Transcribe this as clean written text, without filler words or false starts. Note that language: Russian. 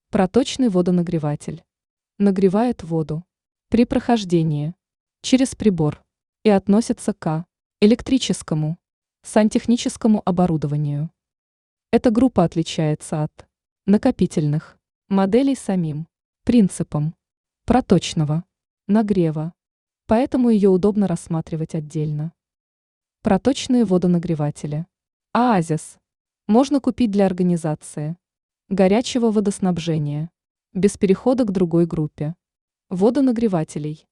Проточный водонагреватель. Нагревает воду при прохождении через прибор и относится к электрическому сантехническому оборудованию. Эта группа отличается от накопительных моделей самим принципом проточного нагрева, поэтому ее удобно рассматривать отдельно. Проточные водонагреватели. Оазис. Можно купить для организации горячего водоснабжения без перехода к другой группе водонагревателей.